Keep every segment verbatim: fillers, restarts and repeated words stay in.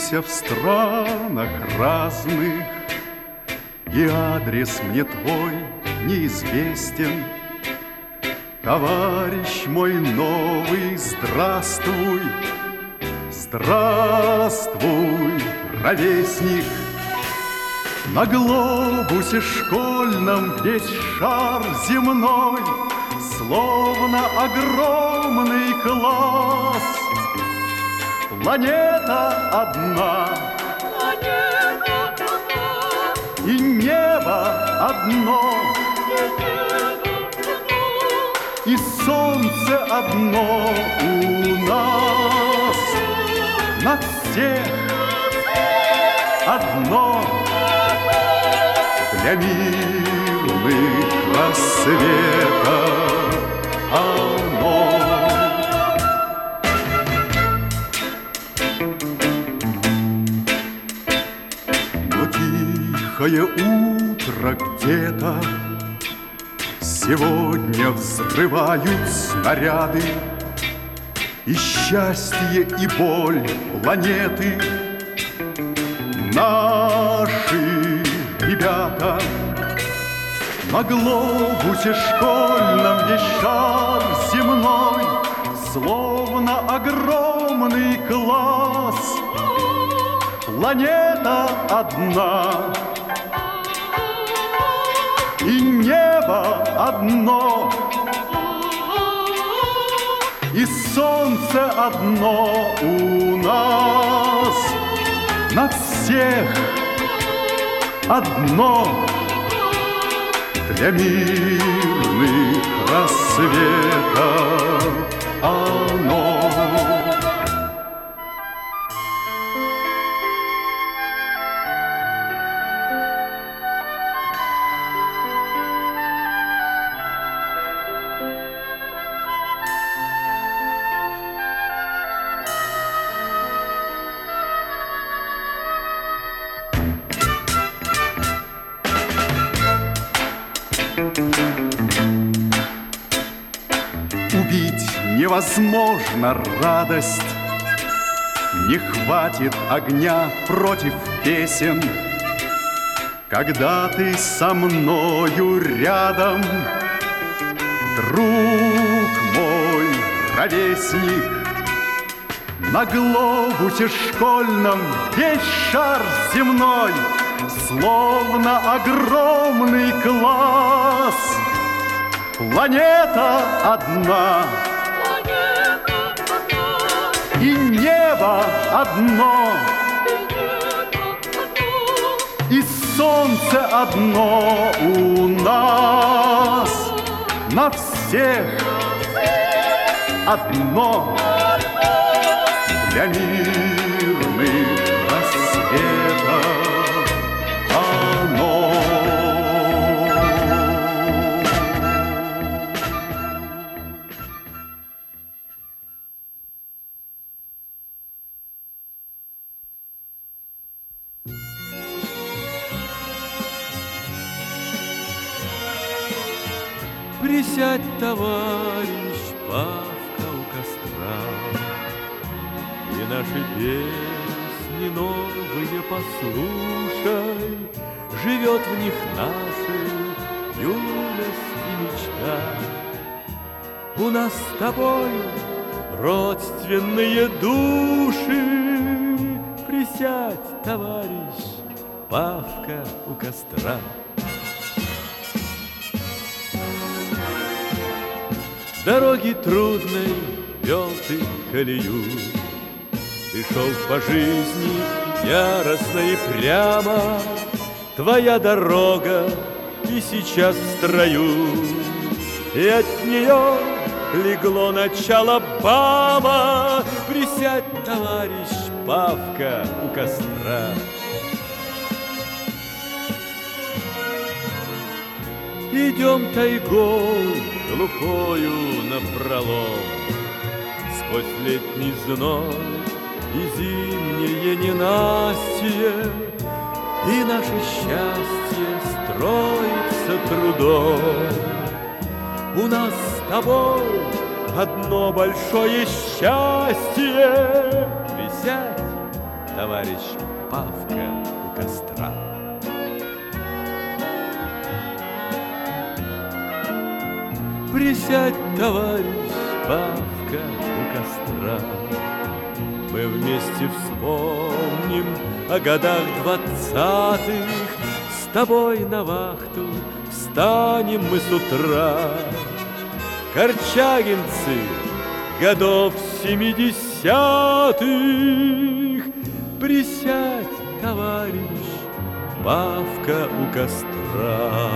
Учился в странах разных, и адрес мне твой неизвестен. Товарищ мой новый, здравствуй, здравствуй, ровесник. На глобусе школьном весь шар земной, словно огромный класс. Планета одна, планета одна, и небо одно, и солнце одно у нас. На всех одно для мирных рассветов оно. Но тихое утро где-то сегодня взрывают снаряды, и счастье, и боль планеты. Наши ребята на глобусе школьном весь шар земной, словно огромный класс. Планета одна, и небо одно, и солнце одно у нас. На всех одно для мирных рассветов оно. Убить невозможно радость, не хватит огня против песен. Когда ты со мною рядом, друг мой, ровесник, на глобусе школьном весь шар земной, словно огромный класс. Планета одна, планета одна, и небо одно, и солнце одно у нас. На всех одно для мирных рассветов оно. Присядь, товарищ, Павка у костра, и наши песни новые послушай. Живет в них наша юность и мечта. У нас с тобой родственные души. Присядь, товарищ, Павка у костра. Дороги трудной вел ты колею, ты шел по жизни яростно и прямо. Твоя дорога и сейчас в строю, и от нее легло начало баба. Присядь, товарищ, Павка у костра. Идем тайгой глухою напролом, сквозь летний зной и зимнее ненастье, и наше счастье строится трудом. У нас с тобой одно большое счастье. Присядь, товарищ Павка у костра. Присядь, товарищ Павка у костра. Мы вместе вспомним о годах двадцатых. С тобой на вахту встанем мы с утра. Корчагинцы годов семидесятых. Присядь, товарищ Павка у костра.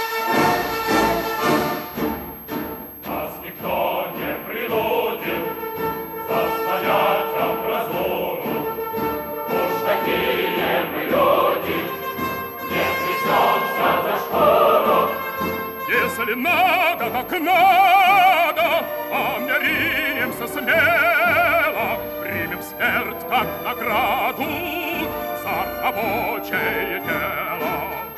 Нас никто не принудил Если надо, так надо, помиримся смело, примем смерть как награду за рабочее дело.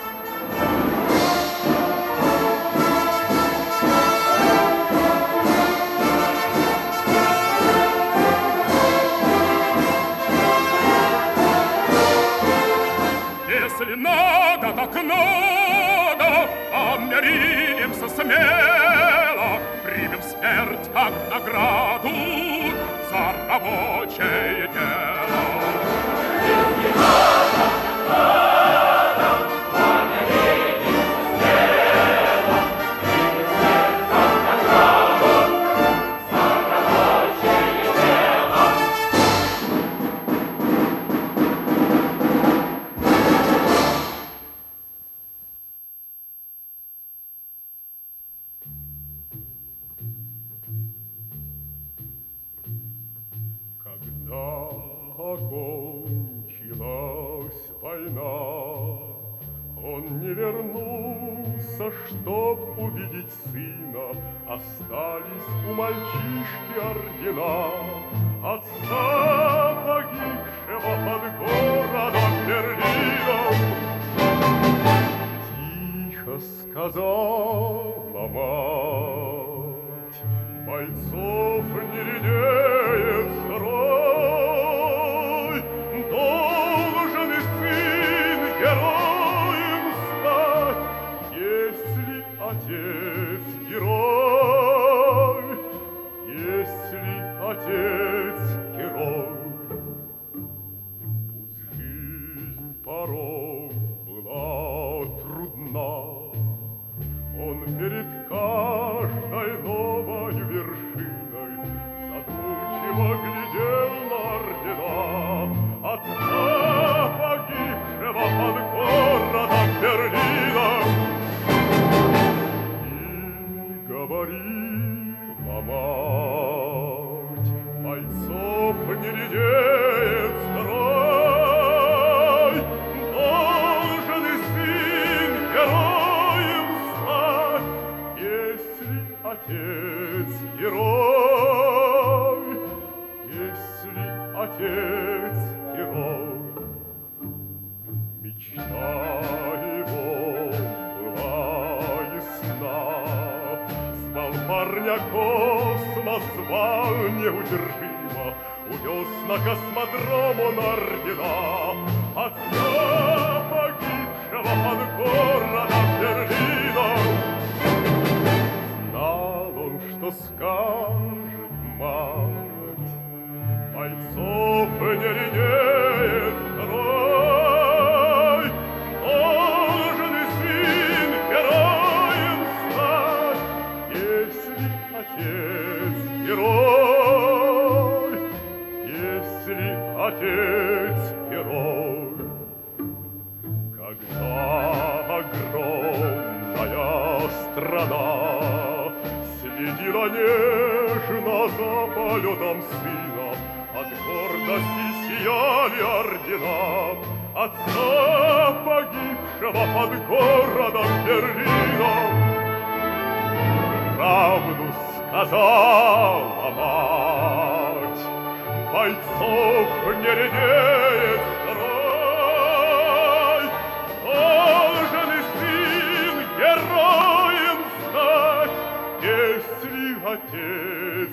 Если надо, так надо, помиримся смело, примем смерть как награду за рабочее дело. Если надо, надо, помиримся смело, примем смерть как награду за рабочее дело. Когда окончилась война, он не вернулся, чтоб увидеть сына. Остались у мальчишки ордена отца, погибшего под городом Берлином. Тихо сказала мать: бойцов не лелеет строй, должен и сын героем стать, если отец герой, если отец герой. Пусть жизнь порой была трудна, он перед каждой новой вершиной задумчиво глядел на ордена отца, погибшего под городом Берлином. И говорила мать: бойцов не лелеет строй, должен и сын героем стать, если отец герой, если отец герой. Мечта его была ясна, звал парня космос, звал неудержимо, увез на космодром он ордена отца, погибшего под городом Берлином. Знал он, что скажет мать: бойцов не лелеет строй, должен и сын героем стать, если отец герой, если отец герой. Когда огромная страна следила нежно за полетом сына, от гордости сияли ордена отца, погибшего под городом Берлином. Правду сказала мать: бойцов не лелеет строй, должен и сын героем стать, если отец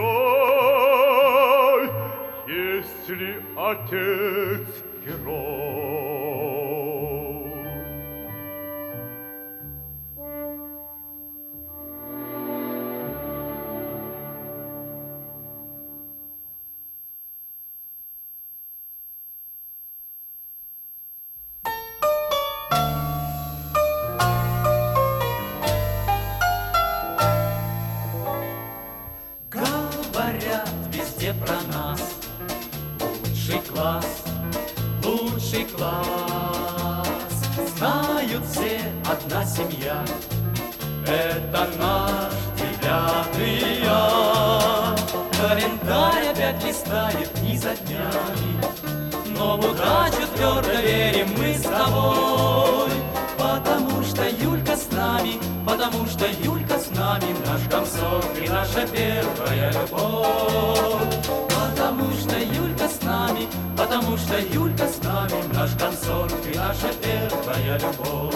герой, если отец герой. Про нас лучший класс, лучший класс. Знают все, одна семья, это наш девятый А. Календарь опять листает дни за днями, но в удачу твердо верим мы с тобой, потому что Юлька с нами, потому что Юлька с нами, наш комсорг и наша первая любовь. Потому что Юлька с нами, потому что Юлька с нами, наш комсорг и наша первая любовь.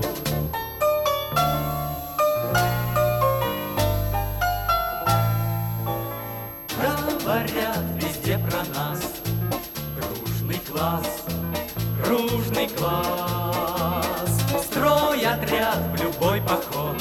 Говорят везде про нас, дружный класс, дружный класс. Строй отряд в любой поход,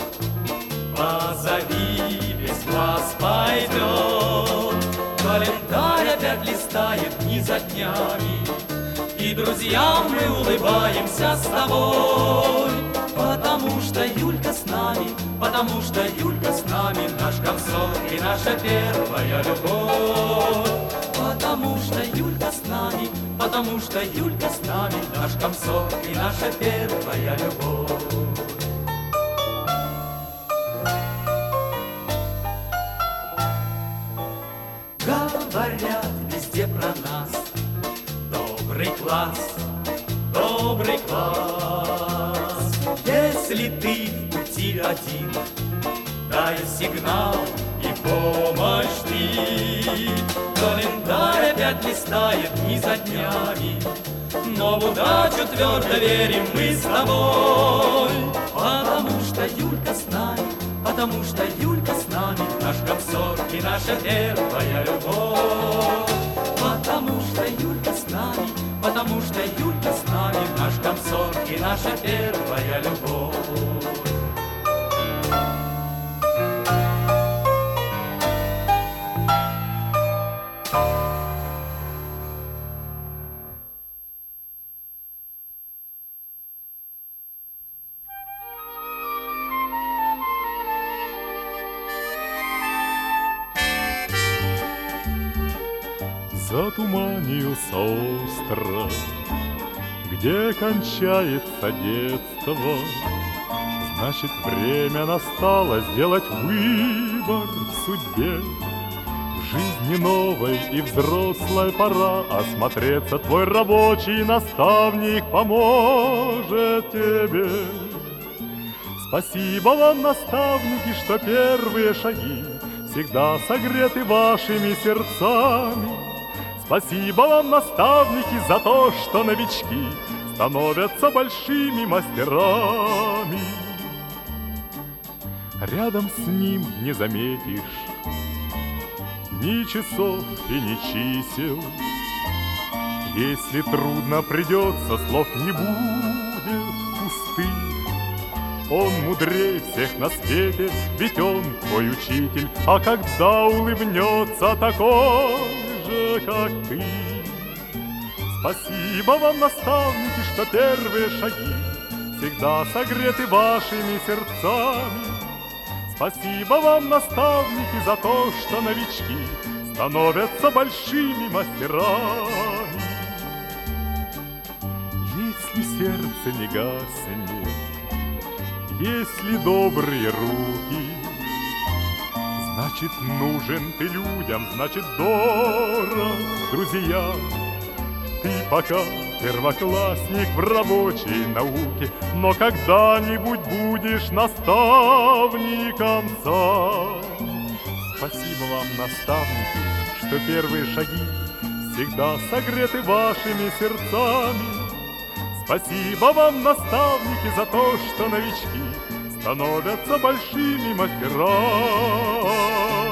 позови, весь класс пойдет. Календарь опять листает дни за днями, и друзьям мы улыбаемся с тобой. Потому что Юлька с нами, потому что Юлька с нами, наш комсорг и наша первая любовь. Потому что Юлька с нами, потому что Юлька с нами, наш комсорг и наша первая любовь. Говорят везде про нас, добрый класс, добрый класс. Если ты в пути один, дай сигнал и помощь ты. Календарь опять листает дни за днями, но в удачу твердо верим мы с тобой. Потому что Юлька с нами, потому что Юлька с нами, наш комсорг и наша первая любовь. Потому что Юлька с нами, потому что Юлька с нами, наш комсорг и наша первая любовь. Затуманился остров, где кончается детство. Значит, время настало сделать выбор в судьбе. В жизни новой и взрослой пора осмотреться. Твой рабочий наставник поможет тебе. Спасибо вам, наставники, что первые шаги всегда согреты вашими сердцами. Спасибо вам, наставники, за то, что новички становятся большими мастерами. Рядом с ним не заметишь ни часов и ни чисел. Если трудно придется, слов не будет пустых. Он мудрее всех на свете, ведь он твой учитель. А когда улыбнется такой же, как ты. Спасибо вам, наставники, что первые шаги всегда согреты вашими сердцами. Спасибо вам, наставники, за то, что новички становятся большими мастерами. Если сердце не гаснет, если добрые руки, значит, нужен ты людям, значит, дорог друзьям. Ты пока первоклассник в рабочей науке, но когда-нибудь будешь наставником сам. Спасибо вам, наставники, что первые шаги всегда согреты вашими сердцами. Спасибо вам, наставники, за то, что новички становятся большими мастерами.